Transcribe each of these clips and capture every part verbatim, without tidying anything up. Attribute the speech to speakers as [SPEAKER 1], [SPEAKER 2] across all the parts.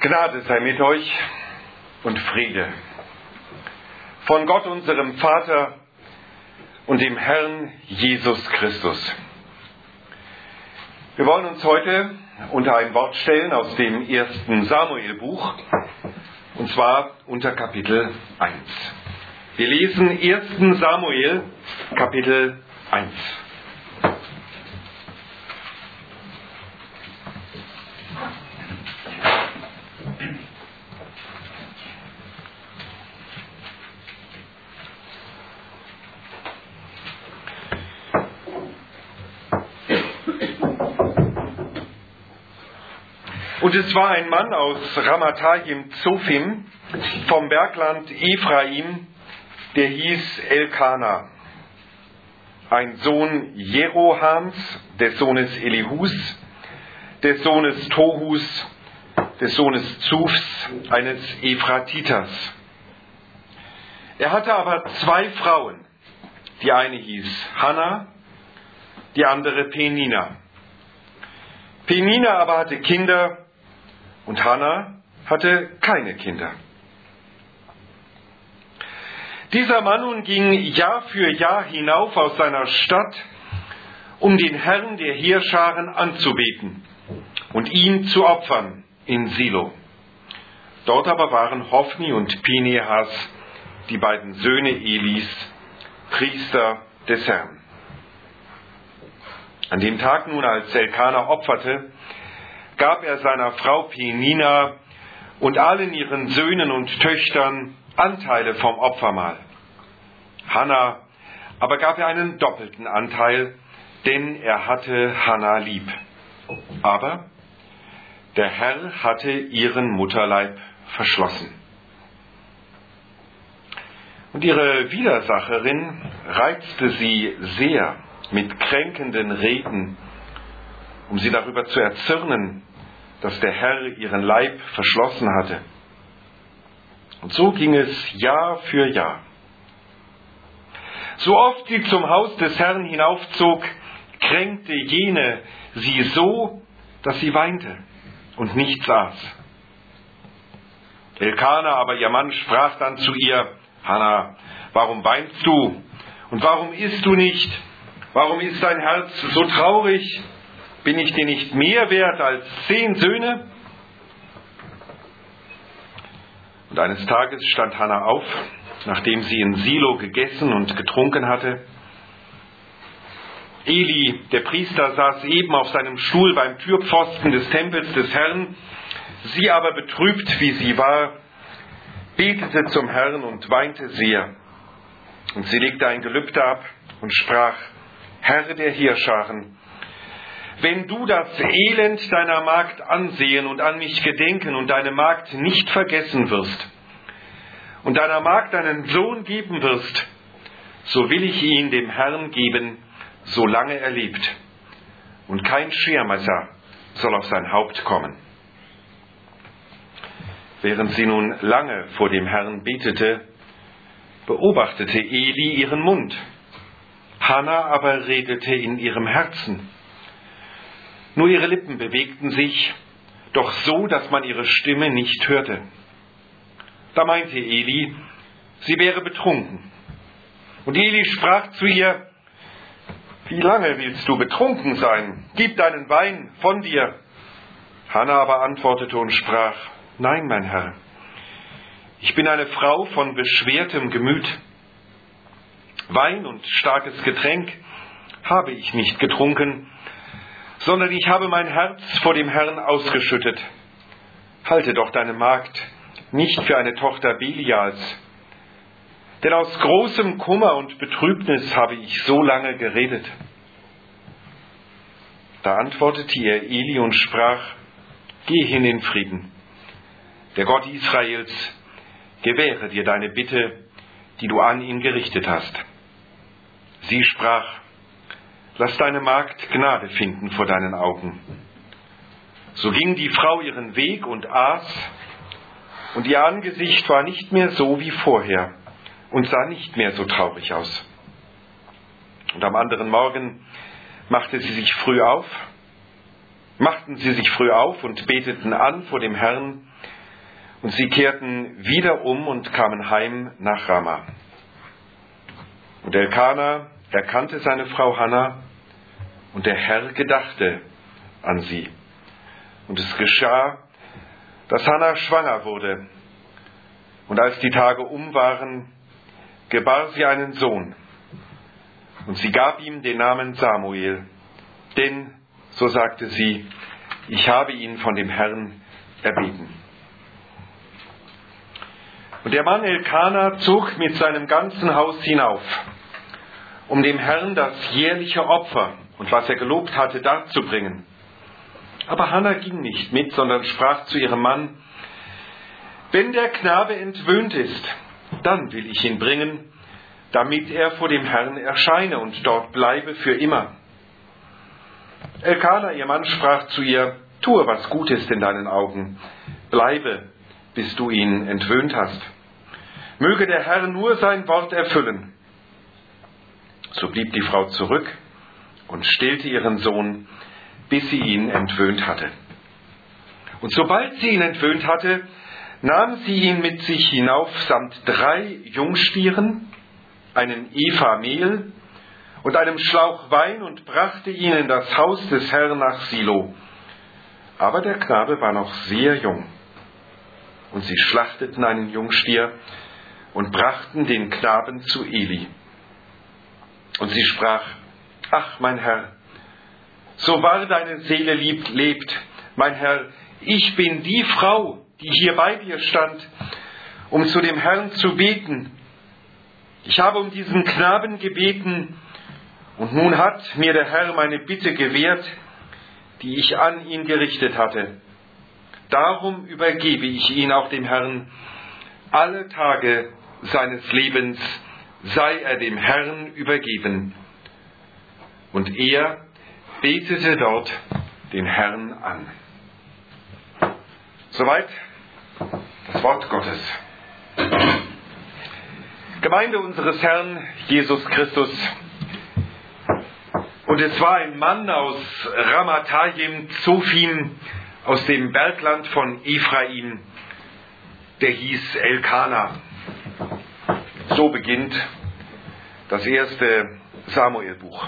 [SPEAKER 1] Gnade sei mit euch und Friede von Gott, unserem Vater und dem Herrn Jesus Christus. Wir wollen uns heute unter ein Wort stellen aus dem ersten Samuel-Buch, und zwar unter Kapitel eins. Wir lesen ersten Samuel, Kapitel eins. Und es war ein Mann aus Ramathaim Zophim vom Bergland Ephraim, der hieß Elkana, ein Sohn Jerohams, des Sohnes Elihus, des Sohnes Tohus, des Sohnes Zufs, eines Ephratiters. Er hatte aber zwei Frauen. Die eine hieß Hannah, die andere Penina. Penina aber hatte Kinder, und Hannah hatte keine Kinder. Dieser Mann nun ging Jahr für Jahr hinauf aus seiner Stadt, um den Herrn der Heerscharen anzubeten und ihn zu opfern in Silo. Dort aber waren Hophni und Pinehas, die beiden Söhne Elis, Priester des Herrn. An dem Tag nun, als Elkana opferte, gab er seiner Frau Penina und allen ihren Söhnen und Töchtern Anteile vom Opfermahl. Hannah aber gab er einen doppelten Anteil, denn er hatte Hannah lieb. Aber der Herr hatte ihren Mutterleib verschlossen. Und ihre Widersacherin reizte sie sehr mit kränkenden Reden, um sie darüber zu erzürnen, dass der Herr ihren Leib verschlossen hatte. Und so ging es Jahr für Jahr. So oft sie zum Haus des Herrn hinaufzog, kränkte jene sie so, dass sie weinte und nichts aß. Elkana aber, ihr Mann, sprach dann zu ihr: Hannah, warum weinst du? Und warum isst du nicht? Warum ist dein Herz so traurig? Bin ich dir nicht mehr wert als zehn Söhne? Und eines Tages stand Hannah auf, nachdem sie in Silo gegessen und getrunken hatte. Eli, der Priester, saß eben auf seinem Stuhl beim Türpfosten des Tempels des Herrn. Sie aber, betrübt wie sie war, betete zum Herrn und weinte sehr. Und sie legte ein Gelübde ab und sprach: Herr der Heerscharen, wenn du das Elend deiner Magd ansehen und an mich gedenken und deine Magd nicht vergessen wirst und deiner Magd einen Sohn geben wirst, so will ich ihn dem Herrn geben, solange er lebt, und kein Schermesser soll auf sein Haupt kommen. Während sie nun lange vor dem Herrn betete, beobachtete Eli ihren Mund. Hannah aber redete in ihrem Herzen. Nur ihre Lippen bewegten sich, doch so, dass man ihre Stimme nicht hörte. Da meinte Eli, sie wäre betrunken. Und Eli sprach zu ihr: Wie lange willst du betrunken sein? Gib deinen Wein von dir. Hannah aber antwortete und sprach: Nein, mein Herr, ich bin eine Frau von beschwertem Gemüt. Wein und starkes Getränk habe ich nicht getrunken, sondern ich habe mein Herz vor dem Herrn ausgeschüttet. Halte doch deine Magd nicht für eine Tochter Belials, denn aus großem Kummer und Betrübnis habe ich so lange geredet. Da antwortete ihr Eli und sprach: Geh hin in Frieden. Der Gott Israels gewähre dir deine Bitte, die du an ihn gerichtet hast. Sie sprach: Lass deine Magd Gnade finden vor deinen Augen. So ging die Frau ihren Weg und aß, und ihr Angesicht war nicht mehr so wie vorher und sah nicht mehr so traurig aus. Und am anderen Morgen machte sie sich früh auf, machten sie sich früh auf und beteten an vor dem Herrn, und sie kehrten wieder um und kamen heim nach Rama. Und Elkana erkannte seine Frau Hannah, und der Herr gedachte an sie. Und es geschah, dass Hannah schwanger wurde, und als die Tage um waren, gebar sie einen Sohn, und sie gab ihm den Namen Samuel, denn, so sagte sie, ich habe ihn von dem Herrn erbeten. Und der Mann Elkana zog mit seinem ganzen Haus hinauf, um dem Herrn das jährliche Opfer und was er gelobt hatte darzubringen. Aber Hannah ging nicht mit, sondern sprach zu ihrem Mann: Wenn der Knabe entwöhnt ist, dann will ich ihn bringen, damit er vor dem Herrn erscheine und dort bleibe für immer. Elkana, ihr Mann, sprach zu ihr: Tue, was gut ist in deinen Augen, bleibe, bis du ihn entwöhnt hast. Möge der Herr nur sein Wort erfüllen. So blieb die Frau zurück und stillte ihren Sohn, bis sie ihn entwöhnt hatte. Und sobald sie ihn entwöhnt hatte, nahm sie ihn mit sich hinauf samt drei Jungstieren, einem Epha Mehl und einem Schlauch Wein und brachte ihn in das Haus des Herrn nach Silo. Aber der Knabe war noch sehr jung. Und sie schlachteten einen Jungstier und brachten den Knaben zu Eli. Und sie sprach: Ach, mein Herr, so wahr deine Seele liebt, lebt, mein Herr, ich bin die Frau, die hier bei dir stand, um zu dem Herrn zu beten. Ich habe um diesen Knaben gebeten, und nun hat mir der Herr meine Bitte gewährt, die ich an ihn gerichtet hatte. Darum übergebe ich ihn auch dem Herrn. Alle Tage seines Lebens sei er dem Herrn übergeben. Und er betete dort den Herrn an. Soweit das Wort Gottes. Gemeinde unseres Herrn Jesus Christus. Und es war ein Mann aus Ramathaim, Zophim, aus dem Bergland von Ephraim, der hieß Elkana. So beginnt das erste Samuelbuch.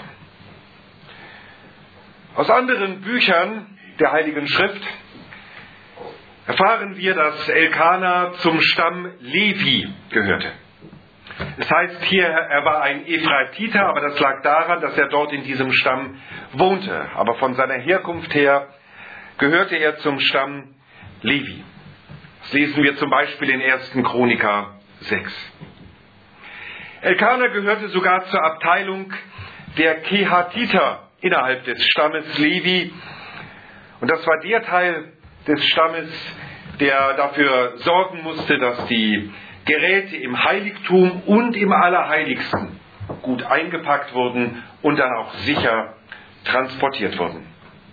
[SPEAKER 1] Aus anderen Büchern der Heiligen Schrift erfahren wir, dass Elkana zum Stamm Levi gehörte. Es heißt hier, er war ein Ephratiter, aber das lag daran, dass er dort in diesem Stamm wohnte. Aber von seiner Herkunft her gehörte er zum Stamm Levi. Das lesen wir zum Beispiel in ersten Chroniker sechs. Elkana gehörte sogar zur Abteilung der Kehatiter innerhalb des Stammes Levi. Und das war der Teil des Stammes, der dafür sorgen musste, dass die Geräte im Heiligtum und im Allerheiligsten gut eingepackt wurden und dann auch sicher transportiert wurden.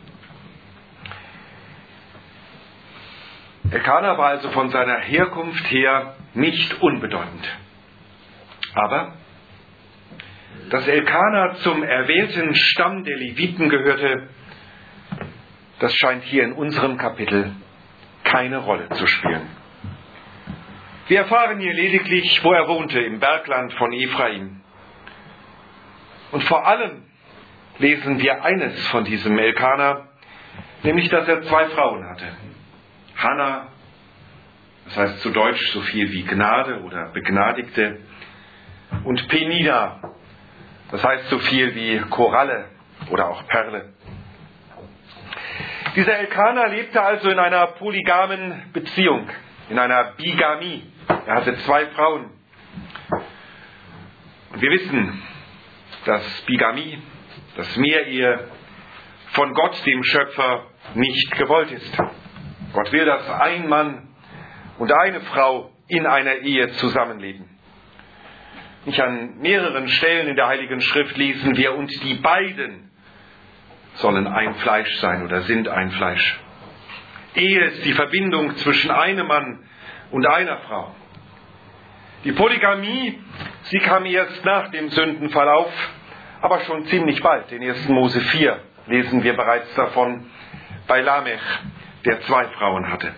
[SPEAKER 1] Elkana war also von seiner Herkunft her nicht unbedeutend. Aber dass Elkana zum erwählten Stamm der Leviten gehörte, das scheint hier in unserem Kapitel keine Rolle zu spielen. Wir erfahren hier lediglich, wo er wohnte, im Bergland von Ephraim. Und vor allem lesen wir eines von diesem Elkana, nämlich, dass er zwei Frauen hatte. Hannah, das heißt zu Deutsch so viel wie Gnade oder Begnadigte, und Penina, das heißt so viel wie Koralle oder auch Perle. Dieser Elkana lebte also in einer polygamen Beziehung, in einer Bigamie. Er hatte zwei Frauen. Und wir wissen, dass Bigamie, dass Mehrehe von Gott, dem Schöpfer, nicht gewollt ist. Gott will, dass ein Mann und eine Frau in einer Ehe zusammenleben. Nicht an mehreren Stellen in der Heiligen Schrift lesen wir, und die beiden sollen ein Fleisch sein oder sind ein Fleisch. Ehe ist die Verbindung zwischen einem Mann und einer Frau. Die Polygamie, sie kam erst nach dem Sündenfall auf, aber schon ziemlich bald. In ersten Mose vier lesen wir bereits davon, bei Lamech, der zwei Frauen hatte.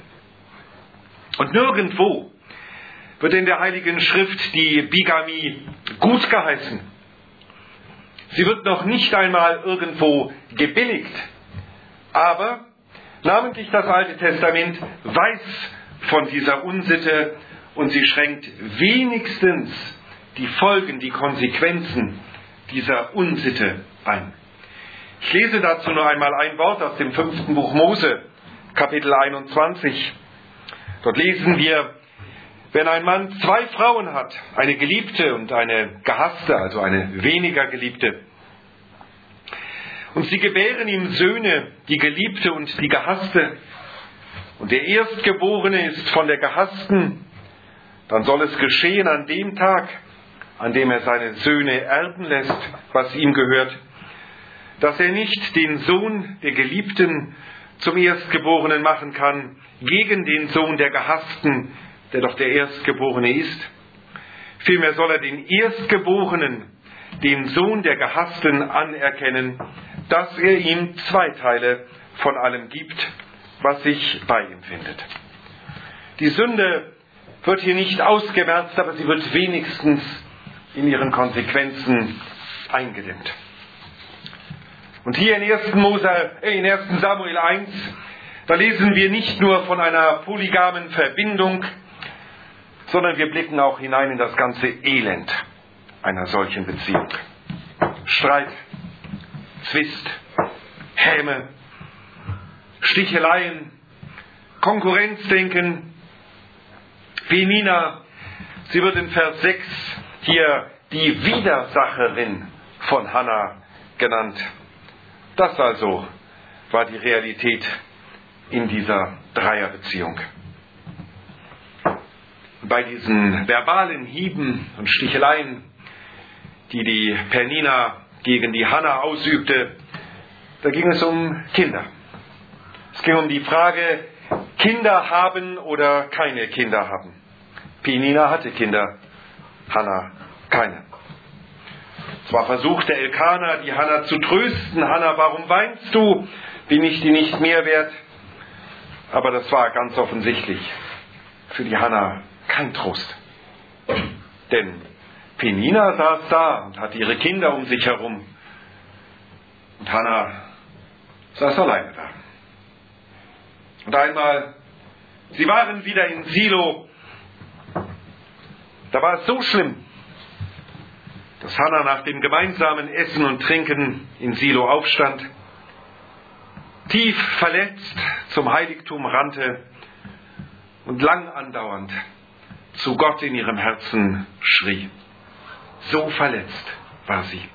[SPEAKER 1] Und nirgendwo wird in der Heiligen Schrift die Bigamie gut geheißen. Sie wird noch nicht einmal irgendwo gebilligt. Aber namentlich das Alte Testament weiß von dieser Unsitte und sie schränkt wenigstens die Folgen, die Konsequenzen dieser Unsitte ein. Ich lese dazu nur einmal ein Wort aus dem fünften Buch Mose, Kapitel einundzwanzig. Dort lesen wir: Wenn ein Mann zwei Frauen hat, eine Geliebte und eine gehasste, also eine weniger Geliebte, und sie gebären ihm Söhne, die Geliebte und die Gehasste, und der Erstgeborene ist von der Gehassten, dann soll es geschehen an dem Tag, an dem er seine Söhne erben lässt, was ihm gehört, dass er nicht den Sohn der Geliebten zum Erstgeborenen machen kann, gegen den Sohn der Gehassten, der doch der Erstgeborene ist. Vielmehr soll er den Erstgeborenen, den Sohn der Gehassten, anerkennen, dass er ihm zwei Teile von allem gibt, was sich bei ihm findet. Die Sünde wird hier nicht ausgemerzt, aber sie wird wenigstens in ihren Konsequenzen eingedämmt. Und hier in ersten Mose, äh, in ersten Samuel eins, da lesen wir nicht nur von einer polygamen Verbindung, sondern wir blicken auch hinein in das ganze Elend einer solchen Beziehung. Streit, Zwist, Häme, Sticheleien, Konkurrenzdenken. Penina, sie wird in Vers sechs hier die Widersacherin von Hannah genannt. Das also war die Realität in dieser Dreierbeziehung. Bei diesen verbalen Hieben und Sticheleien, die die Penina gegen die Hannah ausübte, da ging es um Kinder. Es ging um die Frage, Kinder haben oder keine Kinder haben. Penina hatte Kinder, Hannah keine. Zwar versuchte Elkana, die Hannah zu trösten: Hannah, warum weinst du? Bin ich dir nicht mehr wert? Aber das war ganz offensichtlich für die Hannah kein Trost. Denn Penina saß da und hatte ihre Kinder um sich herum. Und Hannah saß alleine da. Und einmal, sie waren wieder in Silo. Da war es so schlimm, dass Hannah nach dem gemeinsamen Essen und Trinken in Silo aufstand, tief verletzt zum Heiligtum rannte und lang andauernd zu Gott in ihrem Herzen schrie. So verletzt war sie.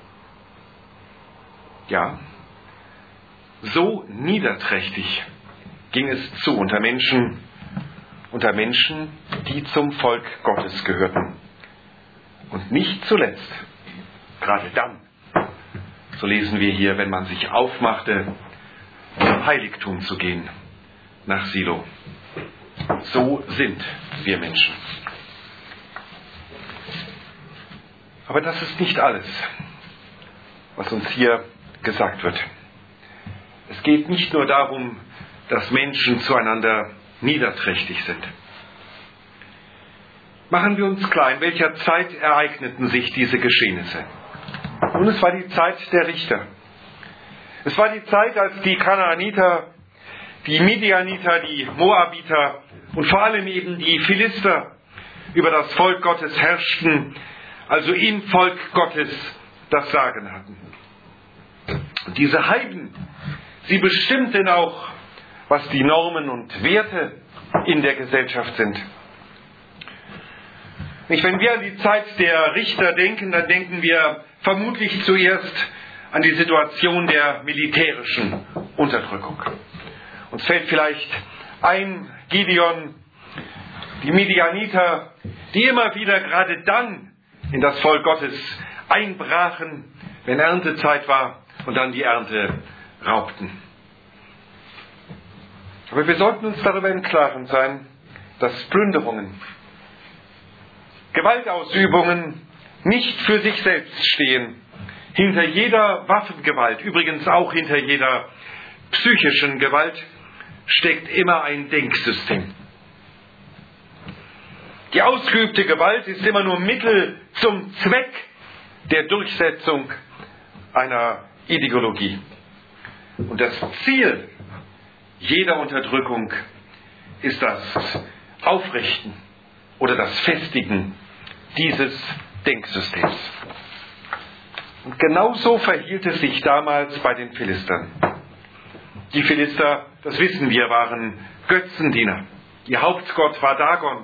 [SPEAKER 1] Ja, so niederträchtig ging es zu unter Menschen, unter Menschen, die zum Volk Gottes gehörten. Und nicht zuletzt, gerade dann, so lesen wir hier, wenn man sich aufmachte, zum Heiligtum zu gehen, nach Silo. So sind wir Menschen. Aber das ist nicht alles, was uns hier gesagt wird. Es geht nicht nur darum, dass Menschen zueinander niederträchtig sind. Machen wir uns klar, in welcher Zeit ereigneten sich diese Geschehnisse. Und es war die Zeit der Richter. Es war die Zeit, als die Kanaaniter, die Midianiter, die Moabiter und vor allem eben die Philister über das Volk Gottes herrschten, also im Volk Gottes das Sagen hatten. Und diese Heiden, sie bestimmten auch, was die Normen und Werte in der Gesellschaft sind. Nicht, wenn wir an die Zeit der Richter denken, dann denken wir vermutlich zuerst an die Situation der militärischen Unterdrückung. Uns fällt vielleicht ein, Gideon, die Midianiter, die immer wieder gerade dann in das Volk Gottes einbrachen, wenn Erntezeit war, und dann die Ernte raubten. Aber wir sollten uns darüber im Klaren sein, dass Plünderungen, Gewaltausübungen nicht für sich selbst stehen. Hinter jeder Waffengewalt, übrigens auch hinter jeder psychischen Gewalt steckt immer ein Denksystem. Die ausgeübte Gewalt ist immer nur Mittel zum Zweck der Durchsetzung einer Ideologie. Und das Ziel jeder Unterdrückung ist das Aufrichten oder das Festigen dieses Denksystems. Und genauso verhielt es sich damals bei den Philistern. Die Philister, das wissen wir, waren Götzendiener. Ihr Hauptgott war Dagon.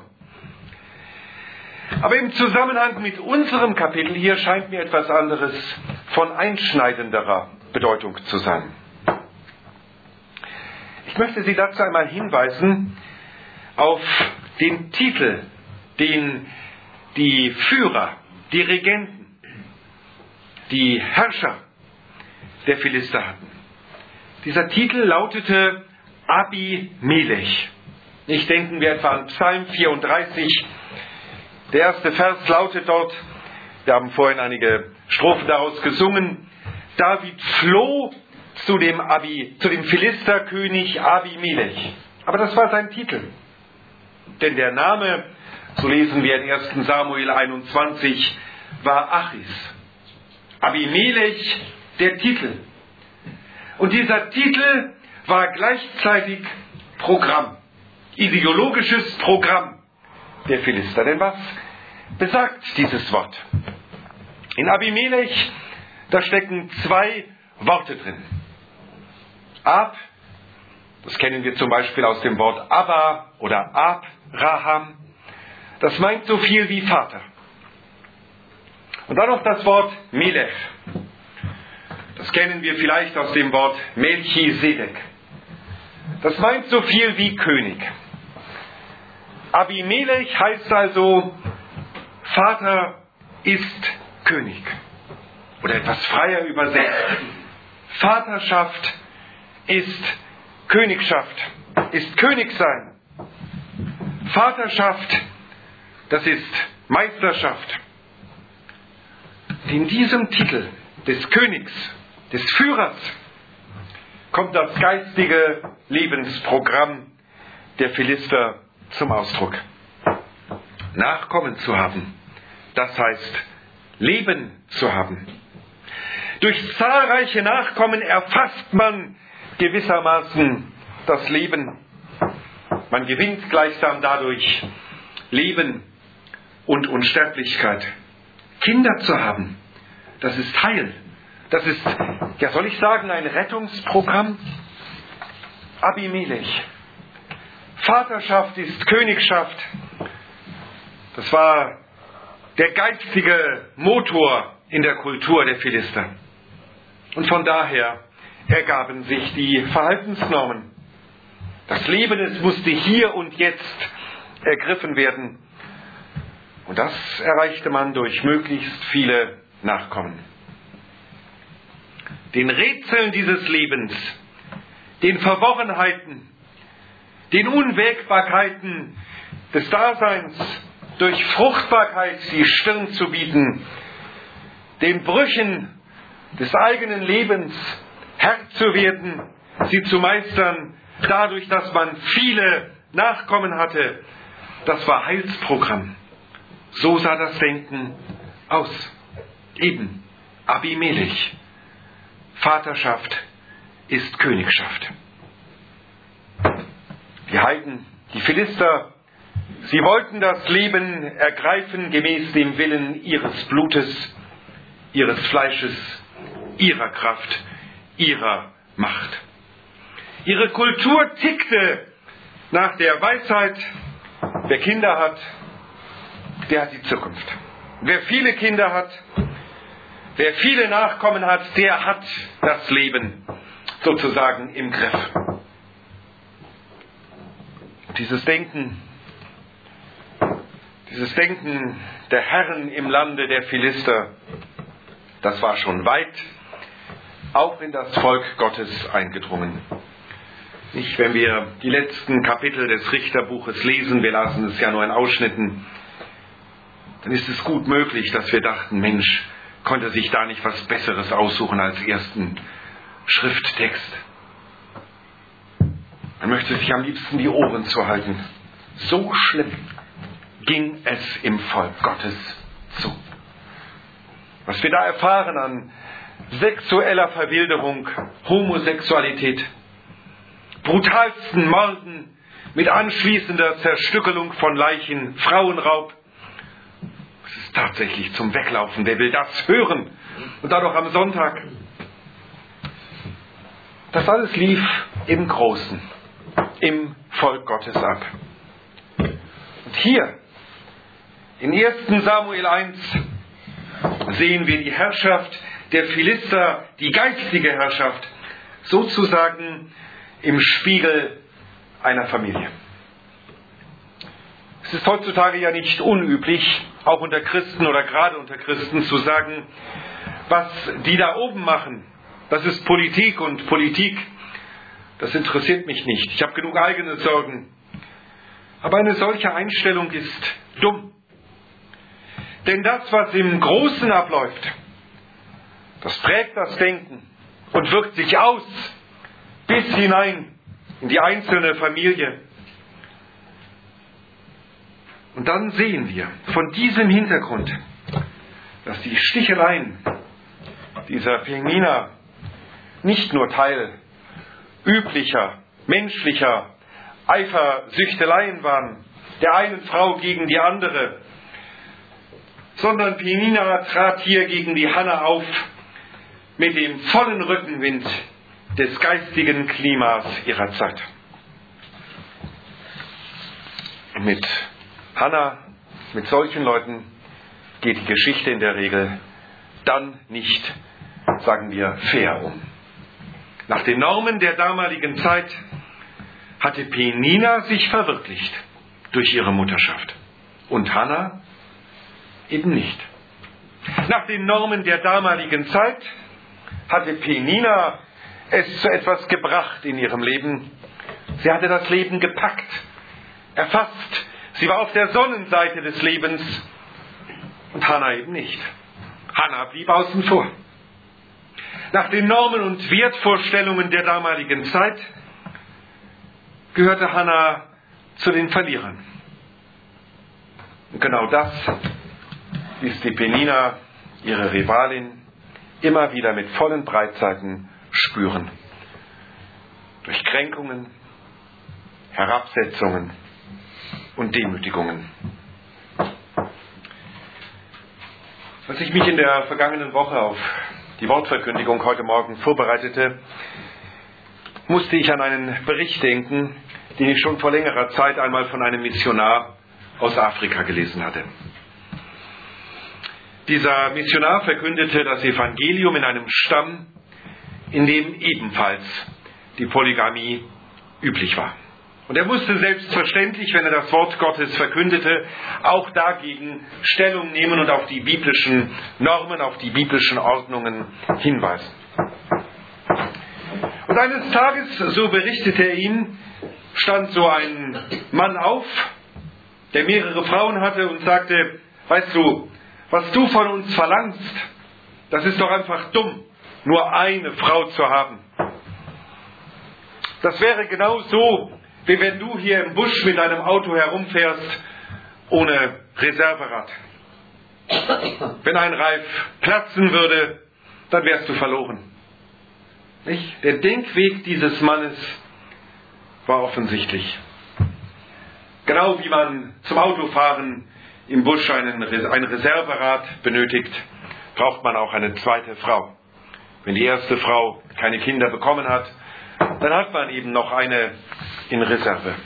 [SPEAKER 1] Aber im Zusammenhang mit unserem Kapitel hier scheint mir etwas anderes von einschneidenderer Bedeutung zu sein. Ich möchte Sie dazu einmal hinweisen auf den Titel, den die Führer, die Regenten, die Herrscher der Philister hatten. Dieser Titel lautete Abimelech. Nicht denken wir etwa an Psalm vierunddreißig. Der erste Vers lautet dort, wir haben vorhin einige Strophen daraus gesungen, David floh zu dem, Abi, zu dem Philisterkönig Abimelech. Aber das war sein Titel. Denn der Name, so lesen wir in ersten Samuel einundzwanzig, war Achis. Abimelech, der Titel. Und dieser Titel war gleichzeitig Programm, ideologisches Programm der Philister. Denn was besagt dieses Wort? In Abimelech, da stecken zwei Worte drin. Ab, das kennen wir zum Beispiel aus dem Wort Abba oder Abraham, das meint so viel wie Vater. Und dann noch das Wort Melech. Das kennen wir vielleicht aus dem Wort Melchisedek. Das meint so viel wie König. Abimelech heißt also, Vater ist König. Oder etwas freier übersetzt, Vaterschaft ist Königschaft, ist Königsein. Vaterschaft, das ist Meisterschaft. In diesem Titel des Königs, des Führers, kommt das geistige Lebensprogramm der Philister zum Ausdruck. Nachkommen zu haben, das heißt Leben zu haben. Durch zahlreiche Nachkommen erfasst man gewissermaßen das Leben. Man gewinnt gleichsam dadurch Leben und Unsterblichkeit. Kinder zu haben, das ist Heil. Das ist, ja soll ich sagen, ein Rettungsprogramm. Abimelech. Vaterschaft ist Königschaft. Das war der geistige Motor in der Kultur der Philister. Und von daher ergaben sich die Verhaltensnormen. Das Leben, es musste hier und jetzt ergriffen werden. Und das erreichte man durch möglichst viele Nachkommen. Den Rätseln dieses Lebens, den Verworrenheiten, den Unwägbarkeiten des Daseins durch Fruchtbarkeit die Stirn zu bieten, den Brüchen des eigenen Lebens Herr zu werden, sie zu meistern, dadurch, dass man viele Nachkommen hatte, das war Heilsprogramm. So sah das Denken aus. Eben Abimelech. Vaterschaft ist Königschaft. Die Heiden, die Philister, sie wollten das Leben ergreifen gemäß dem Willen ihres Blutes, ihres Fleisches, ihrer Kraft, ihrer Macht. Ihre Kultur tickte nach der Weisheit, wer Kinder hat, der hat die Zukunft. Wer viele Kinder hat, wer viele Nachkommen hat, der hat das Leben sozusagen im Griff. Dieses Denken, dieses Denken der Herren im Lande der Philister, das war schon weit auch in das Volk Gottes eingedrungen. Nicht, wenn wir die letzten Kapitel des Richterbuches lesen, wir lasen es ja nur in Ausschnitten, dann ist es gut möglich, dass wir dachten, Mensch, konnte sich da nicht was Besseres aussuchen als ersten Schrifttext. Man möchte sich am liebsten die Ohren zuhalten. So schlimm ging es im Volk Gottes zu. Was wir da erfahren an sexueller Verwilderung, Homosexualität, brutalsten Morden mit anschließender Zerstückelung von Leichen, Frauenraub, es ist tatsächlich zum Weglaufen. Wer will das hören? Und dann noch am Sonntag. Das alles lief im Großen, im Volk Gottes ab. Und hier, in ersten Samuel eins, sehen wir die Herrschaft der Philister, die geistige Herrschaft, sozusagen im Spiegel einer Familie. Es ist heutzutage ja nicht unüblich, auch unter Christen oder gerade unter Christen zu sagen, was die da oben machen, das ist Politik und Politik, das interessiert mich nicht. Ich habe genug eigene Sorgen. Aber eine solche Einstellung ist dumm. Denn das, was im Großen abläuft, das prägt das Denken und wirkt sich aus bis hinein in die einzelne Familie. Und dann sehen wir von diesem Hintergrund, dass die Sticheleien dieser Penina nicht nur Teil üblicher, menschlicher Eifersüchteleien waren, der einen Frau gegen die andere, sondern Penina trat hier gegen die Hanna auf mit dem vollen Rückenwind des geistigen Klimas ihrer Zeit. Mit Hanna, mit solchen Leuten geht die Geschichte in der Regel dann nicht, sagen wir, fair um. Nach den Normen der damaligen Zeit hatte Penina sich verwirklicht durch ihre Mutterschaft und Hanna eben nicht. Nach den Normen der damaligen Zeit hatte Penina es zu etwas gebracht in ihrem Leben. Sie hatte das Leben gepackt, erfasst. Sie war auf der Sonnenseite des Lebens und Hanna eben nicht. Hanna blieb außen vor. Nach den Normen und Wertvorstellungen der damaligen Zeit gehörte Hanna zu den Verlierern. Und genau das ließ die Penina, ihre Rivalin, immer wieder mit vollen Breitseiten spüren. Durch Kränkungen, Herabsetzungen und Demütigungen. Als ich mich in der vergangenen Woche auf die Wortverkündigung heute Morgen vorbereitete, musste ich an einen Bericht denken, den ich schon vor längerer Zeit einmal von einem Missionar aus Afrika gelesen hatte. Dieser Missionar verkündete das Evangelium in einem Stamm, in dem ebenfalls die Polygamie üblich war. Und er musste selbstverständlich, wenn er das Wort Gottes verkündete, auch dagegen Stellung nehmen und auf die biblischen Normen, auf die biblischen Ordnungen hinweisen. Und eines Tages, so berichtete er ihn, stand so ein Mann auf, der mehrere Frauen hatte und sagte, weißt du, was du von uns verlangst, das ist doch einfach dumm, nur eine Frau zu haben. Das wäre genau so, wie wenn du hier im Busch mit deinem Auto herumfährst, ohne Reserverad. Wenn ein Reif platzen würde, dann wärst du verloren. Nicht? Der Denkweg dieses Mannes war offensichtlich. Genau wie man zum Autofahren im Busch einen, ein Reserverad benötigt, braucht man auch eine zweite Frau. Wenn die erste Frau keine Kinder bekommen hat, dann hat man eben noch eine in Reserve.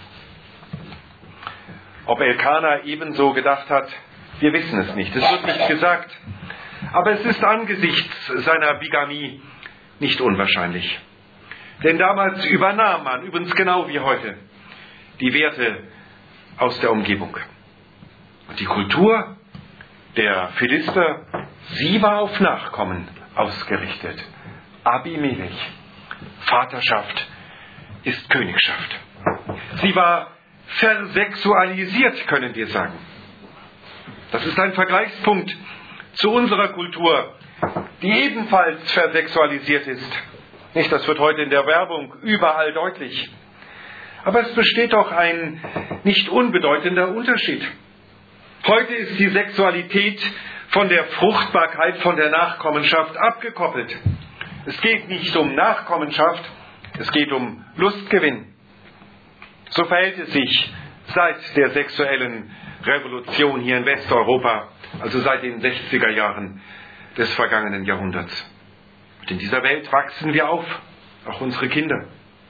[SPEAKER 1] Ob Elkanah ebenso gedacht hat, wir wissen es nicht. Es wird nicht gesagt. Aber es ist angesichts seiner Bigamie nicht unwahrscheinlich. Denn damals übernahm man, übrigens genau wie heute, die Werte aus der Umgebung. Und die Kultur der Philister, sie war auf Nachkommen ausgerichtet. Abimelech. Vaterschaft ist Königschaft. Sie war versexualisiert, können wir sagen. Das ist ein Vergleichspunkt zu unserer Kultur, die ebenfalls versexualisiert ist. Nicht, das wird heute in der Werbung überall deutlich. Aber es besteht doch ein nicht unbedeutender Unterschied. Heute ist die Sexualität von der Fruchtbarkeit, von der Nachkommenschaft abgekoppelt. Es geht nicht um Nachkommenschaft, es geht um Lustgewinn. So verhält es sich seit der sexuellen Revolution hier in Westeuropa, also seit den sechziger Jahren des vergangenen Jahrhunderts. Und in dieser Welt wachsen wir auf, auch unsere Kinder.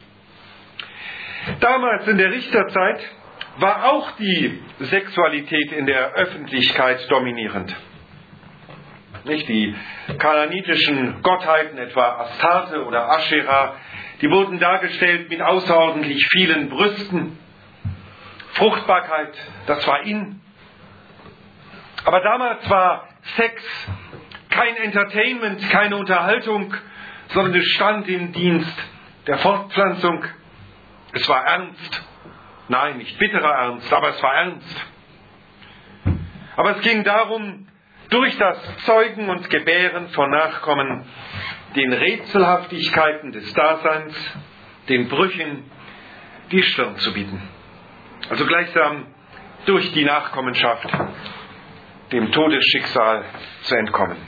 [SPEAKER 1] Damals in der Richterzeit war auch die Sexualität in der Öffentlichkeit dominierend. Nicht die kanaanitischen Gottheiten, etwa Astarte oder Aschera, die wurden dargestellt mit außerordentlich vielen Brüsten. Fruchtbarkeit, das war in. Aber damals war Sex kein Entertainment, keine Unterhaltung, sondern es stand im Dienst der Fortpflanzung. Es war ernst. Nein, nicht bitterer Ernst, aber es war ernst. Aber es ging darum, durch das Zeugen und Gebären von Nachkommen den Rätselhaftigkeiten des Daseins, den Brüchen, die Stirn zu bieten. Also gleichsam durch die Nachkommenschaft dem Todesschicksal zu entkommen.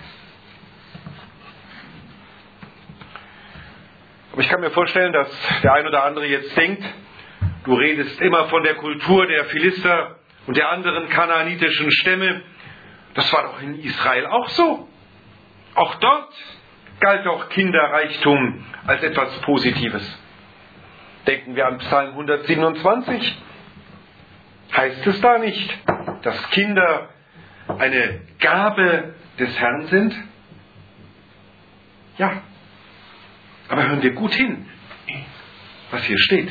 [SPEAKER 1] Aber ich kann mir vorstellen, dass der ein oder andere jetzt denkt, du redest immer von der Kultur der Philister und der anderen kanaanitischen Stämme. Das war doch in Israel auch so. Auch dort galt doch Kinderreichtum als etwas Positives. Denken wir an Psalm hundertsiebenundzwanzig. Heißt es da nicht, dass Kinder eine Gabe des Herrn sind? Ja. Aber hören wir gut hin, was hier steht.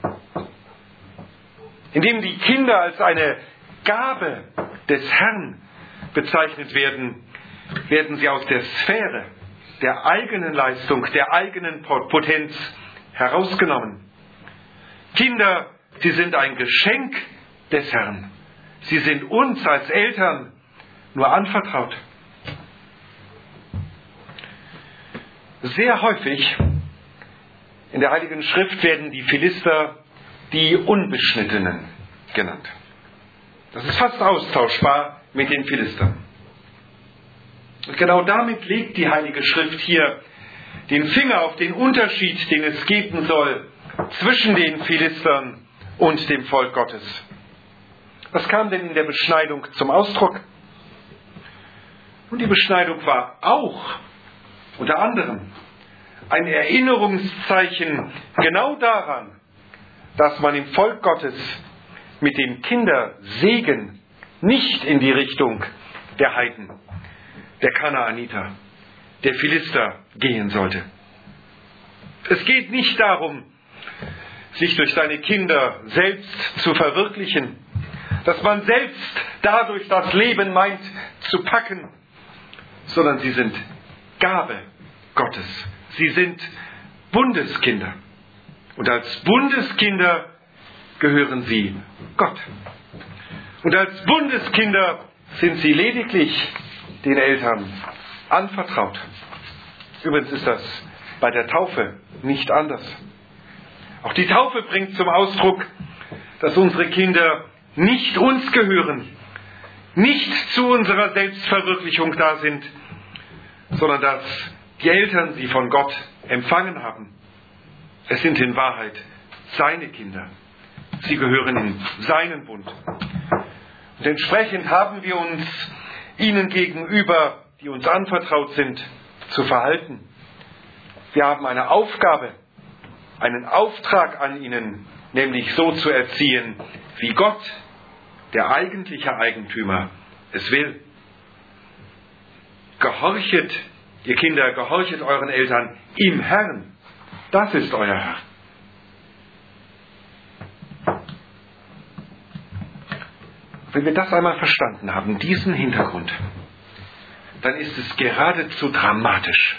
[SPEAKER 1] Indem die Kinder als eine Gabe des Herrn bezeichnet werden, werden sie aus der Sphäre der eigenen Leistung, der eigenen Potenz herausgenommen. Kinder, sie sind ein Geschenk des Herrn. Sie sind uns als Eltern nur anvertraut. Sehr häufig in der Heiligen Schrift werden die Philister die Unbeschnittenen genannt. Das ist fast austauschbar mit den Philistern. Und genau damit legt die Heilige Schrift hier den Finger auf den Unterschied, den es geben soll zwischen den Philistern und dem Volk Gottes. Was kam denn in der Beschneidung zum Ausdruck? Und die Beschneidung war auch unter anderem ein Erinnerungszeichen genau daran, dass man im Volk Gottes mit dem Kindersegen nicht in die Richtung der Heiden, der Kanaaniter, der Philister gehen sollte. Es geht nicht darum, sich durch seine Kinder selbst zu verwirklichen, dass man selbst dadurch das Leben meint zu packen, sondern sie sind Gabe Gottes. Sie sind Bundeskinder. Und als Bundeskinder gehören sie Gott. Und als Bundeskinder sind sie lediglich den Eltern anvertraut. Übrigens ist das bei der Taufe nicht anders. Auch die Taufe bringt zum Ausdruck, dass unsere Kinder nicht uns gehören, nicht zu unserer Selbstverwirklichung da sind, sondern dass die Eltern sie von Gott empfangen haben. Es sind in Wahrheit seine Kinder. Sie gehören in seinen Bund. Und entsprechend haben wir uns ihnen gegenüber, die uns anvertraut sind, zu verhalten. Wir haben eine Aufgabe, einen Auftrag an ihnen, nämlich so zu erziehen, wie Gott, der eigentliche Eigentümer, es will. Gehorchet, ihr Kinder, gehorchet euren Eltern im Herrn. Das ist euer Herr. Wenn wir das einmal verstanden haben, diesen Hintergrund, dann ist es geradezu dramatisch,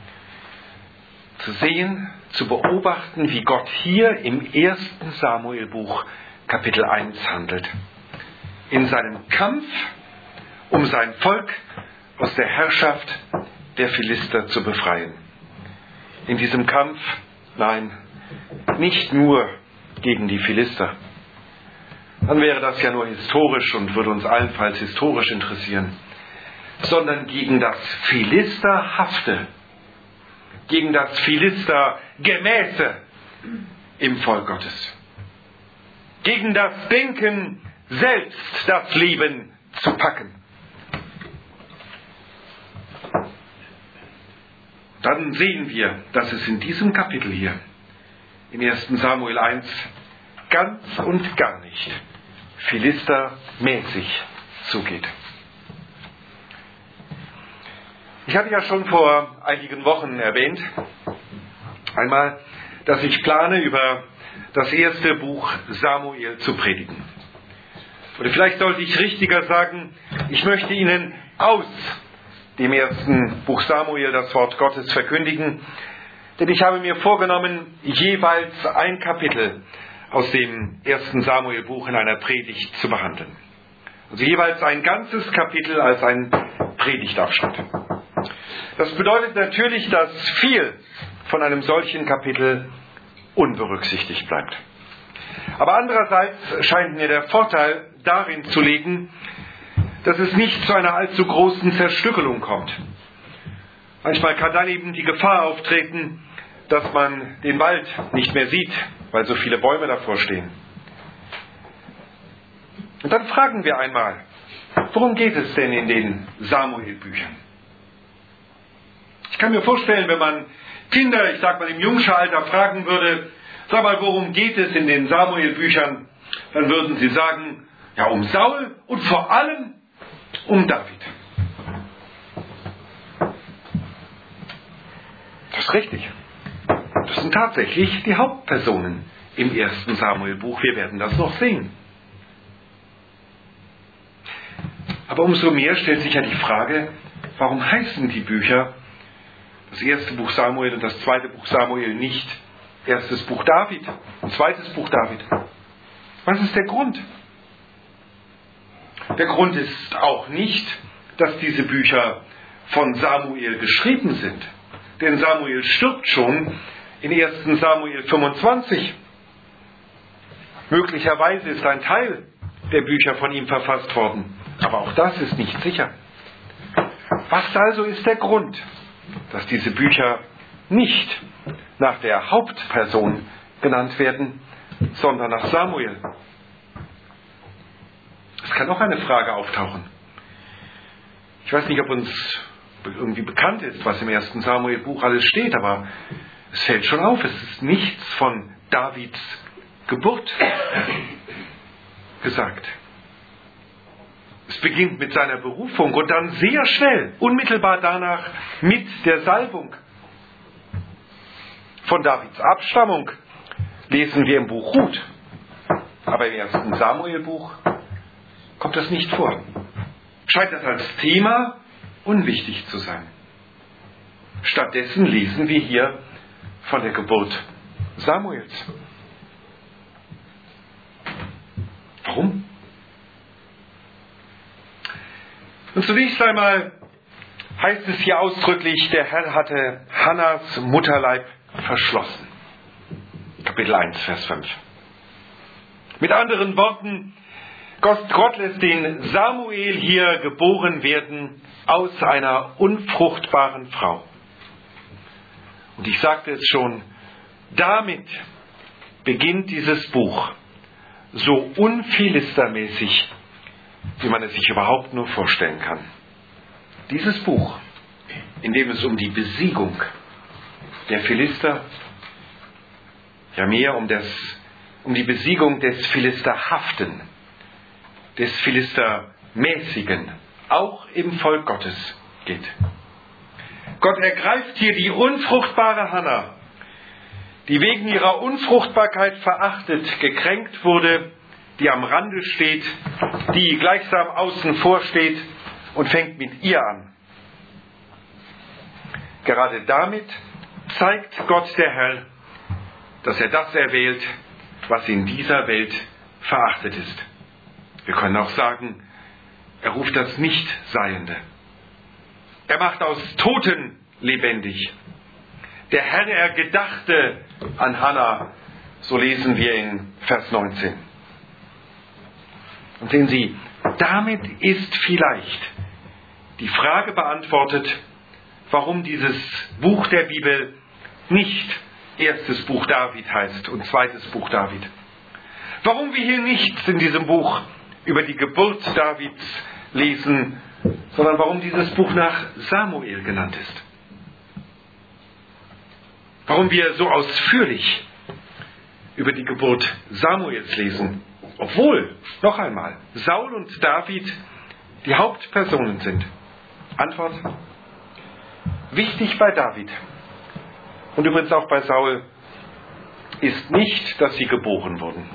[SPEAKER 1] zu sehen, zu beobachten, wie Gott hier im ersten Samuelbuch Kapitel eins handelt. In seinem Kampf, um sein Volk aus der Herrschaft der Philister zu befreien. In diesem Kampf, nein, nicht nur gegen die Philister, dann wäre das ja nur historisch und würde uns allenfalls historisch interessieren, sondern gegen das Philisterhafte, gegen das Philistergemäße im Volk Gottes, gegen das Denken, selbst das Leben zu packen. Dann sehen wir, dass es in diesem Kapitel hier, in ersten Samuel eins, ganz und gar nicht philistermäßig zugeht. Ich hatte ja schon vor einigen Wochen erwähnt, einmal, dass ich plane, über das erste Buch Samuel zu predigen. Oder vielleicht sollte ich richtiger sagen, ich möchte Ihnen aus dem ersten Buch Samuel das Wort Gottes verkündigen, denn ich habe mir vorgenommen, jeweils ein Kapitel aus dem ersten Samuel-Buch in einer Predigt zu behandeln. Also jeweils ein ganzes Kapitel als ein Predigtabschnitt. Das bedeutet natürlich, dass viel von einem solchen Kapitel unberücksichtigt bleibt. Aber andererseits scheint mir der Vorteil darin zu liegen, dass es nicht zu einer allzu großen Zerstückelung kommt. Manchmal kann dann eben die Gefahr auftreten, dass man den Wald nicht mehr sieht, weil so viele Bäume davor stehen. Und dann fragen wir einmal, worum geht es denn in den Samuel-Büchern? Ich kann mir vorstellen, wenn man Kinder, ich sag mal im Jungscheralter, fragen würde, sag mal, worum geht es in den Samuel-Büchern? Dann würden sie sagen, ja, um Saul und vor allem um David. Das ist richtig. Das sind tatsächlich die Hauptpersonen im ersten Samuel-Buch. Wir werden das noch sehen. Aber umso mehr stellt sich ja die Frage, warum heißen die Bücher, das erste Buch Samuel und das zweite Buch Samuel, nicht erstes Buch David und zweites Buch David? Was ist der Grund? Der Grund ist auch nicht, dass diese Bücher von Samuel geschrieben sind. Denn Samuel stirbt schon in ersten Samuel fünfundzwanzig. Möglicherweise ist ein Teil der Bücher von ihm verfasst worden. Aber auch das ist nicht sicher. Was also ist der Grund, dass diese Bücher nicht nach der Hauptperson genannt werden, sondern nach Samuel? Es kann noch eine Frage auftauchen. Ich weiß nicht, ob uns irgendwie bekannt ist, was im ersten Samuel-Buch alles steht, aber es fällt schon auf, es ist nichts von Davids Geburt gesagt. Es beginnt mit seiner Berufung und dann sehr schnell, unmittelbar danach, mit der Salbung. Von Davids Abstammung lesen wir im Buch Ruth, aber im ersten Samuel-Buch kommt das nicht vor. Scheint das als Thema unwichtig zu sein. Stattdessen lesen wir hier von der Geburt Samuels. Warum? Und zunächst einmal heißt es hier ausdrücklich, der Herr hatte Hannas Mutterleib verschlossen. Kapitel eins, Vers fünf. Mit anderen Worten, Gott, Gott lässt den Samuel hier geboren werden aus einer unfruchtbaren Frau. Und ich sagte es schon, damit beginnt dieses Buch so unphilistermäßig, wie man es sich überhaupt nur vorstellen kann. Dieses Buch, in dem es um die Besiegung der Philister, ja mehr um, das, um die Besiegung des Philisterhaften, des Philistermäßigen, auch im Volk Gottes geht. Gott ergreift hier die unfruchtbare Hannah, die wegen ihrer Unfruchtbarkeit verachtet, gekränkt wurde, die am Rande steht, die gleichsam außen vor steht und fängt mit ihr an. Gerade damit zeigt Gott der Herr, dass er das erwählt, was in dieser Welt verachtet ist. Wir können auch sagen, er ruft das Nichtseiende. Er macht aus Toten lebendig. Der Herr, er gedachte an Hannah, So lesen wir in Vers neunzehn. Und sehen Sie, damit ist vielleicht die Frage beantwortet, warum dieses Buch der Bibel nicht erstes Buch David heißt und zweites Buch David. Warum wir hier nichts in diesem Buch über die Geburt Davids lesen, sondern warum dieses Buch nach Samuel genannt ist. Warum wir so ausführlich über die Geburt Samuels lesen, obwohl, noch einmal, Saul und David die Hauptpersonen sind. Antwort: Wichtig bei David und übrigens auch bei Saul ist nicht, dass sie geboren wurden,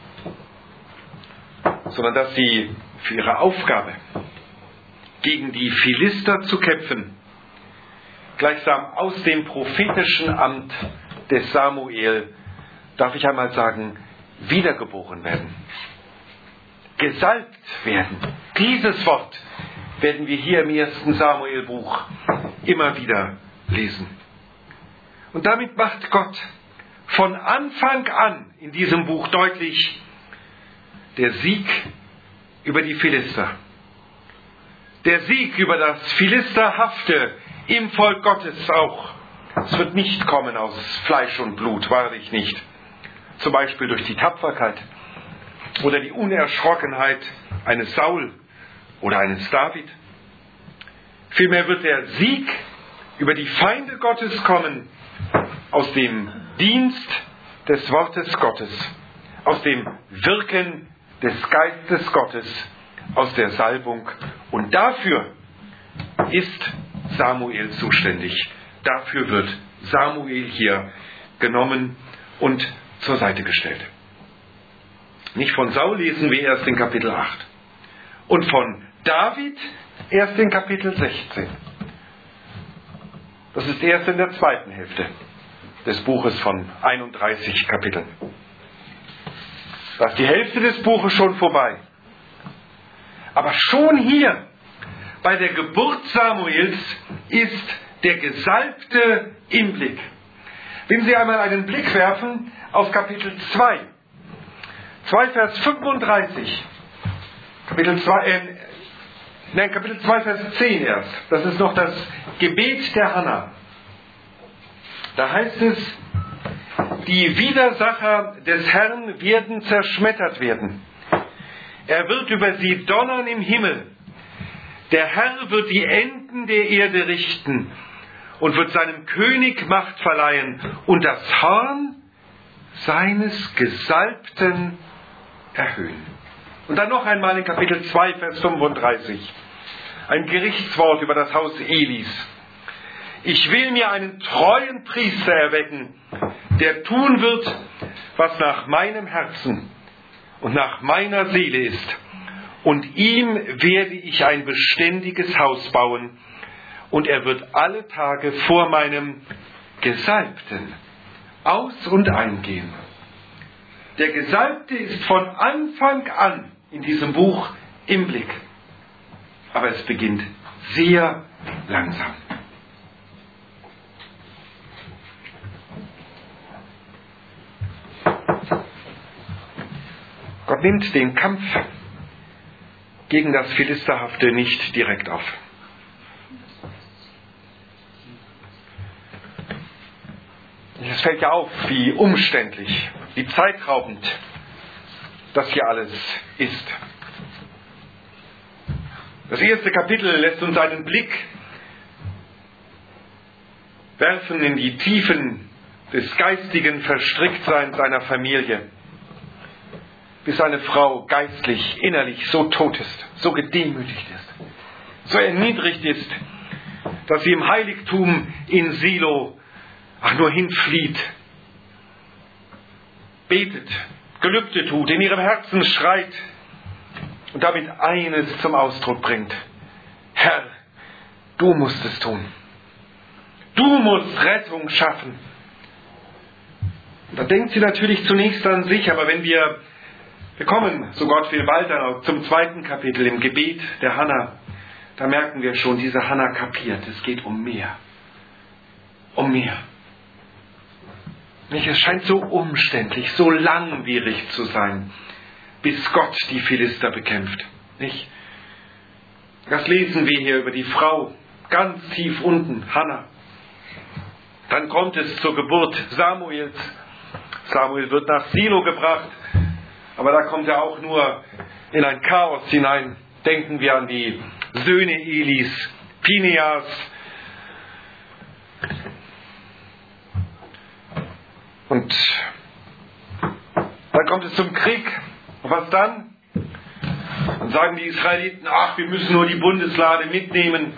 [SPEAKER 1] sondern dass sie für ihre Aufgabe, gegen die Philister zu kämpfen, gleichsam aus dem prophetischen Amt des Samuel, darf ich einmal sagen, wiedergeboren werden, gesalbt werden. Dieses Wort werden wir hier im ersten Samuel-Buch immer wieder lesen. Und damit macht Gott von Anfang an in diesem Buch deutlich, der Sieg über die Philister, der Sieg über das Philisterhafte im Volk Gottes auch. Es wird nicht kommen aus Fleisch und Blut, wahrlich nicht. Zum Beispiel durch die Tapferkeit oder die Unerschrockenheit eines Saul oder eines David. Vielmehr wird der Sieg über die Feinde Gottes kommen aus dem Dienst des Wortes Gottes, aus dem Wirken des Geistes Gottes, aus der Salbung. Und dafür ist Samuel zuständig. Dafür wird Samuel hier genommen und zur Seite gestellt. Nicht von Saul lesen wir erst in Kapitel acht. Und von David erst in Kapitel sechzehn. Das ist erst in der zweiten Hälfte des Buches von einunddreißig Kapiteln. Da ist die Hälfte des Buches schon vorbei. Aber schon hier, bei der Geburt Samuels, ist der Gesalbte im Blick. Wenn Sie einmal einen Blick werfen auf Kapitel zwei, zwei Vers fünfunddreißig, Kapitel zwei, äh, nein, Kapitel zwei, Vers zehn erst, das ist noch das Gebet der Hannah. Da heißt es, die Widersacher des Herrn werden zerschmettert werden. Er wird über sie donnern im Himmel. Der Herr wird die Enden der Erde richten und wird seinem König Macht verleihen und das Horn seines Gesalbten erhöhen. Und dann noch einmal in Kapitel zwei, Vers fünfunddreißig. Ein Gerichtswort über das Haus Elis. Ich will mir einen treuen Priester erwecken, der tun wird, was nach meinem Herzen und nach meiner Seele ist. Und ihm werde ich ein beständiges Haus bauen, und er wird alle Tage vor meinem Gesalbten aus- und eingehen. Der Gesalbte ist von Anfang an in diesem Buch im Blick. Aber es beginnt sehr langsam. Gott nimmt den Kampf gegen das Philisterhafte nicht direkt auf. Es fällt ja auf, wie umständlich, wie zeitraubend das hier alles ist. Das erste Kapitel lässt uns einen Blick werfen in die Tiefen des geistigen Verstricktseins einer Familie, bis eine Frau geistlich, innerlich so tot ist, so gedemütigt ist, so erniedrigt ist, dass sie im Heiligtum in Silo ach nur hinflieht, betet, Gelübde tut, in ihrem Herzen schreit und damit eines zum Ausdruck bringt: Herr, du musst es tun. Du musst Rettung schaffen. Und da denkt sie natürlich zunächst an sich, aber wenn wir, wir kommen, so Gott will, bald dann zum zweiten Kapitel im Gebet der Hannah, da merken wir schon, diese Hannah kapiert, es geht um mehr. Um mehr. Nicht? Es scheint so umständlich, so langwierig zu sein, bis Gott die Philister bekämpft. Nicht? Das lesen wir hier über die Frau ganz tief unten, Hannah. Dann kommt es zur Geburt Samuels. Samuel wird nach Silo gebracht, aber da kommt er auch nur in ein Chaos hinein. Denken wir an die Söhne Elis, Pineas. Und dann kommt es zum Krieg. Und was dann? Dann sagen die Israeliten, ach, wir müssen nur die Bundeslade mitnehmen.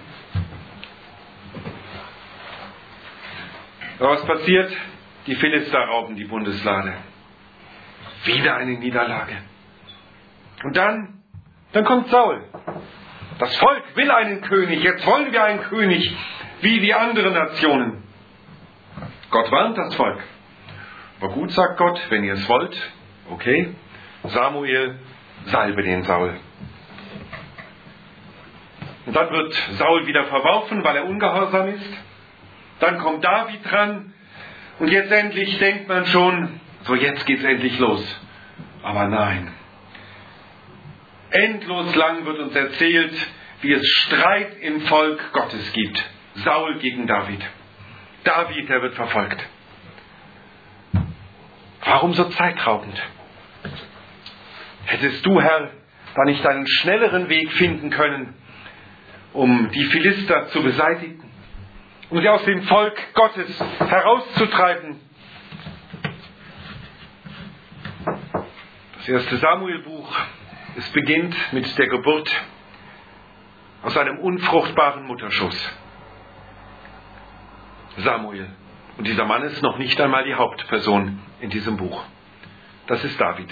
[SPEAKER 1] Aber was passiert? Die Philister rauben die Bundeslade. Wieder eine Niederlage. Und dann, dann kommt Saul. Das Volk will einen König. Jetzt wollen wir einen König, wie die anderen Nationen. Gott warnt das Volk. Aber gut, sagt Gott, wenn ihr es wollt, okay, Samuel, salbe den Saul. Und dann wird Saul wieder verworfen, weil er ungehorsam ist. Dann kommt David dran. Und jetzt endlich denkt man schon, so jetzt geht's endlich los. Aber nein. Endlos lang wird uns erzählt, wie es Streit im Volk Gottes gibt. Saul gegen David. David, der wird verfolgt. Warum so zeitraubend? Hättest du, Herr, da nicht einen schnelleren Weg finden können, um die Philister zu beseitigen? Um sie aus dem Volk Gottes herauszutreiben? Das erste Samuel-Buch, es beginnt mit der Geburt aus einem unfruchtbaren Mutterschoß. Samuel. Und dieser Mann ist noch nicht einmal die Hauptperson in diesem Buch. Das ist David.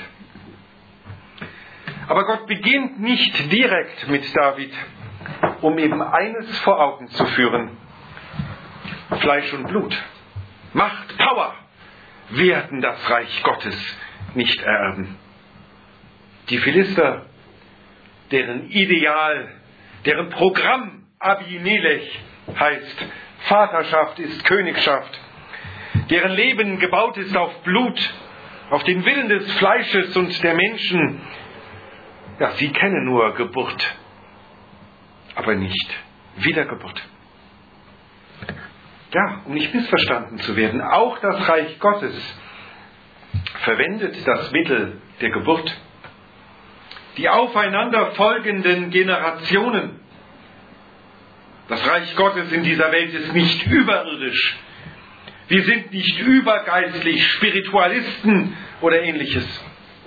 [SPEAKER 1] Aber Gott beginnt nicht direkt mit David, um eben eines vor Augen zu führen. Fleisch und Blut, Macht, Power werden das Reich Gottes nicht ererben. Die Philister, deren Ideal, deren Programm Abimelech heißt, Vaterschaft ist Königschaft, deren Leben gebaut ist auf Blut, auf den Willen des Fleisches und der Menschen, ja, sie kennen nur Geburt, aber nicht Wiedergeburt. Ja, um nicht missverstanden zu werden, auch das Reich Gottes verwendet das Mittel der Geburt. Die aufeinander folgenden Generationen. Das Reich Gottes in dieser Welt ist nicht überirdisch. Wir sind nicht übergeistlich, Spiritualisten oder ähnliches.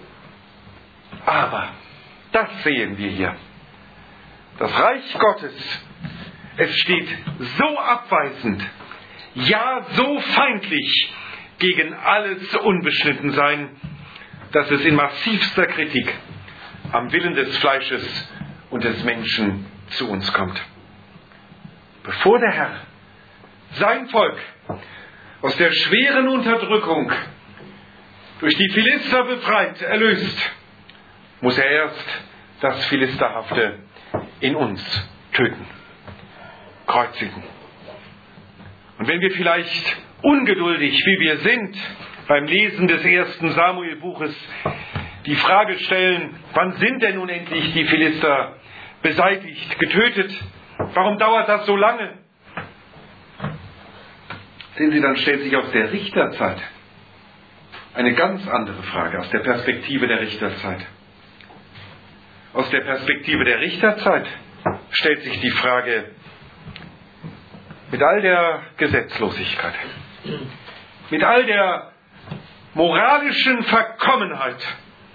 [SPEAKER 1] Aber, das sehen wir hier. Das Reich Gottes, es steht so abweisend, ja so feindlich gegen alles Unbeschnittensein, dass es in massivster Kritik am Willen des Fleisches und des Menschen zu uns kommt. Bevor der Herr sein Volk aus der schweren Unterdrückung durch die Philister befreit, erlöst, muss er erst das Philisterhafte in uns töten, kreuzigen. Und wenn wir vielleicht ungeduldig, wie wir sind, beim Lesen des ersten Samuel-Buches die Frage stellen, wann sind denn nun endlich die Philister beseitigt, getötet? Warum dauert das so lange? Sehen Sie, dann stellt sich aus der Richterzeit eine ganz andere Frage, aus der Perspektive der Richterzeit. Aus der Perspektive der Richterzeit stellt sich die Frage, mit all der Gesetzlosigkeit, mit all der moralischen Verkommenheit,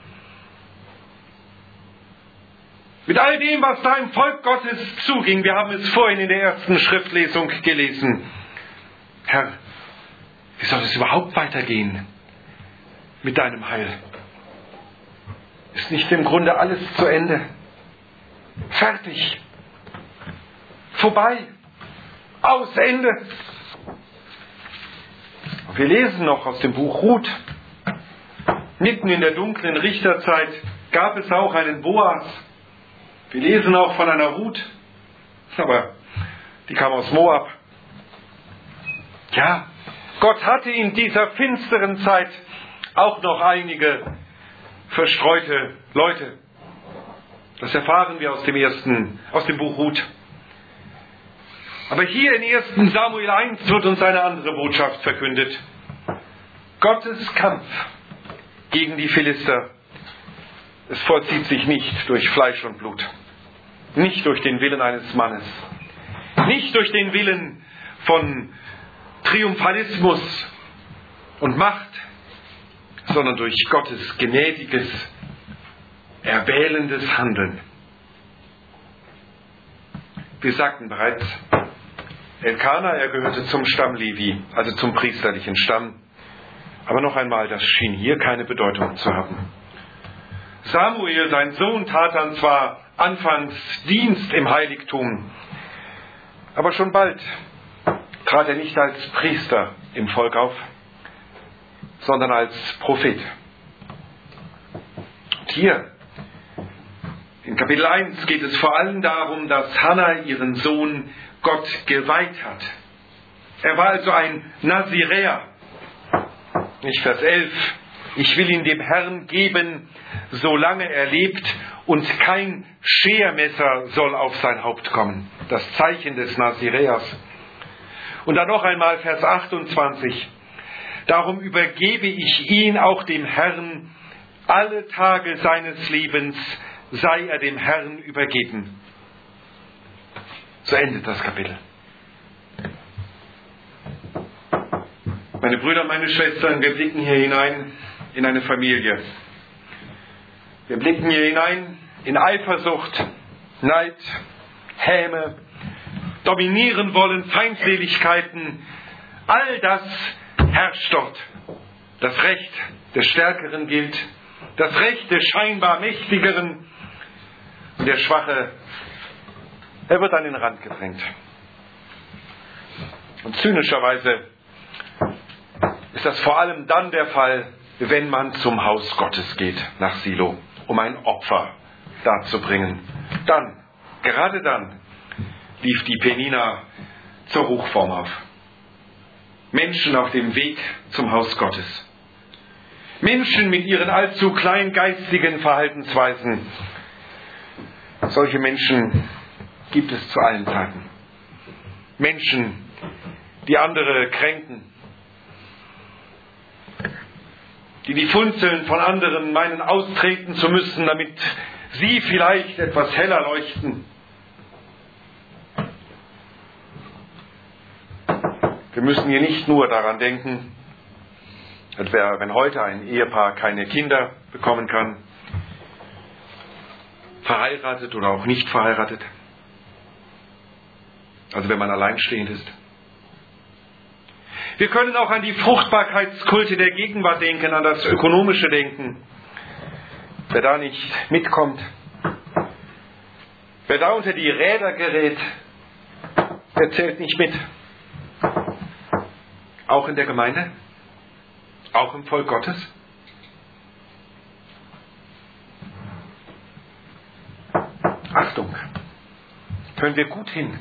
[SPEAKER 1] mit all dem, was da im Volk Gottes zuging, wir haben es vorhin in der ersten Schriftlesung gelesen. Herr, wie soll es überhaupt weitergehen mit deinem Heil? Ist nicht im Grunde alles zu Ende? Fertig? Vorbei? Aus, Ende? Und wir lesen noch aus dem Buch Ruth. Mitten in der dunklen Richterzeit gab es auch einen Boas. Wir lesen auch von einer Ruth, aber die kam aus Moab. Ja, Gott hatte in dieser finsteren Zeit auch noch einige verstreute Leute. Das erfahren wir aus dem ersten, aus dem Buch Ruth. Aber hier in ersten Samuel eins wird uns eine andere Botschaft verkündet. Gottes Kampf gegen die Philister, es vollzieht sich nicht durch Fleisch und Blut, nicht durch den Willen eines Mannes, nicht durch den Willen von Triumphalismus und Macht, sondern durch Gottes gnädiges, erwählendes Handeln. Wir sagten bereits, Elkana, er gehörte zum Stamm Levi, also zum priesterlichen Stamm. Aber noch einmal, das schien hier keine Bedeutung zu haben. Samuel, sein Sohn, tat dann zwar anfangs Dienst im Heiligtum, aber schon bald trat er nicht als Priester im Volk auf, sondern als Prophet. Und hier, in Kapitel eins, geht es vor allem darum, dass Hannah ihren Sohn Gott geweiht hat. Er war also ein Naziräer. Nicht Vers elf. Ich will ihn dem Herrn geben, solange er lebt, und kein Schermesser soll auf sein Haupt kommen. Das Zeichen des Naziräers. Und dann noch einmal Vers achtundzwanzig. Darum übergebe ich ihn auch dem Herrn, alle Tage seines Lebens sei er dem Herrn übergeben. So endet das Kapitel. Meine Brüder, meine Schwestern, wir blicken hier hinein in eine Familie. Wir blicken hier hinein in Eifersucht, Neid, Häme, dominieren wollen, Feindseligkeiten. All das herrscht dort. Das Recht des Stärkeren gilt, das Recht des scheinbar Mächtigeren, und der Schwache, er wird an den Rand gedrängt. Und zynischerweise ist das vor allem dann der Fall, wenn man zum Haus Gottes geht, nach Silo, um ein Opfer darzubringen. Dann, gerade dann, lief die Penina zur Hochform auf. Menschen auf dem Weg zum Haus Gottes. Menschen mit ihren allzu kleingeistigen Verhaltensweisen. Solche Menschen gibt es zu allen Zeiten. Menschen, die andere kränken, die die Funzeln von anderen meinen austreten zu müssen, damit sie vielleicht etwas heller leuchten. Wir müssen hier nicht nur daran denken, etwa wenn heute ein Ehepaar keine Kinder bekommen kann, verheiratet oder auch nicht verheiratet, also wenn man alleinstehend ist. Wir können auch an die Fruchtbarkeitskulte der Gegenwart denken, an das ökonomische Denken. Wer da nicht mitkommt, wer da unter die Räder gerät, der zählt nicht mit. Auch in der Gemeinde? Auch im Volk Gottes? Achtung, hören wir gut hin.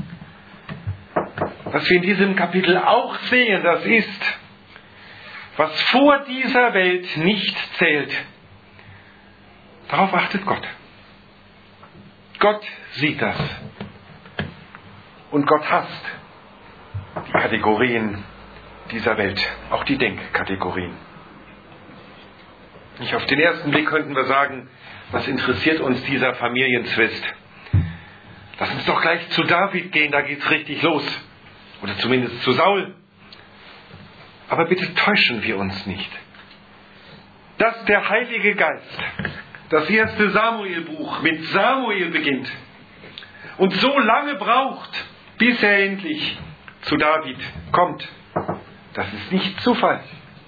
[SPEAKER 1] Was wir in diesem Kapitel auch sehen, das ist, was vor dieser Welt nicht zählt. Darauf achtet Gott. Gott sieht das. Und Gott hasst die Kategorien dieser Welt, auch die Denkkategorien. Nicht auf den ersten Blick könnten wir sagen, was interessiert uns dieser Familienzwist? Lass uns doch gleich zu David gehen, da geht's richtig los. Oder zumindest zu Saul. Aber bitte täuschen wir uns nicht. Dass der Heilige Geist das erste Samuel-Buch mit Samuel beginnt und so lange braucht, bis er endlich zu David kommt, das ist nicht Zufall.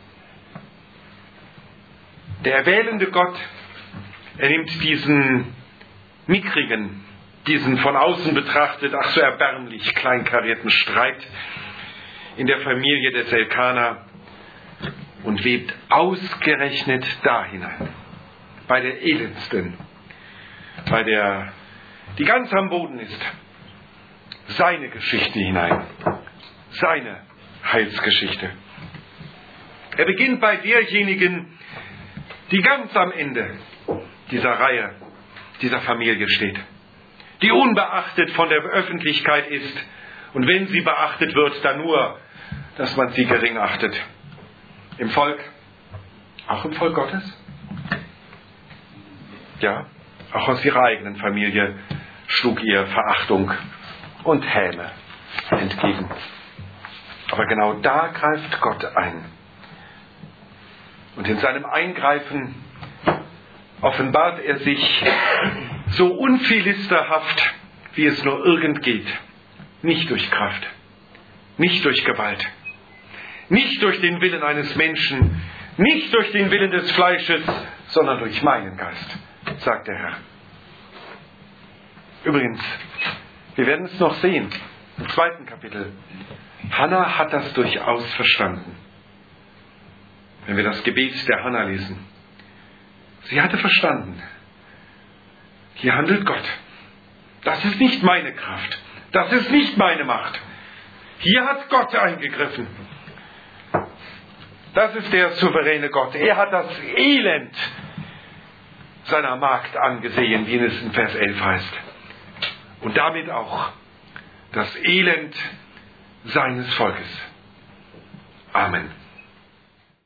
[SPEAKER 1] Der erwählende Gott, er nimmt diesen mickrigen, diesen von außen betrachtet, ach so erbärmlich kleinkarierten Streit in der Familie des Elkana und webt ausgerechnet da hinein, bei der elendsten, bei der, die ganz am Boden ist, seine Geschichte hinein, seine Heilsgeschichte. Er beginnt bei derjenigen, die ganz am Ende dieser Reihe, dieser Familie steht, die unbeachtet von der Öffentlichkeit ist und wenn sie beachtet wird, dann nur, dass man sie gering achtet. Im Volk, auch im Volk Gottes? Ja, auch aus ihrer eigenen Familie schlug ihr Verachtung und Häme entgegen. Aber genau da greift Gott ein. Und in seinem Eingreifen offenbart er sich so unphilisterhaft, wie es nur irgend geht. Nicht durch Kraft, nicht durch Gewalt, nicht durch den Willen eines Menschen, nicht durch den Willen des Fleisches, sondern durch meinen Geist, sagt der Herr. Übrigens, wir werden es noch sehen, im zweiten Kapitel. Hannah hat das durchaus verstanden. Wenn wir das Gebet der Hannah lesen. Sie hatte verstanden, hier handelt Gott. Das ist nicht meine Kraft. Das ist nicht meine Macht. Hier hat Gott eingegriffen. Das ist der souveräne Gott. Er hat das Elend seiner Magd angesehen, wie es in Vers elf heißt. Und damit auch das Elend seines Volkes. Amen.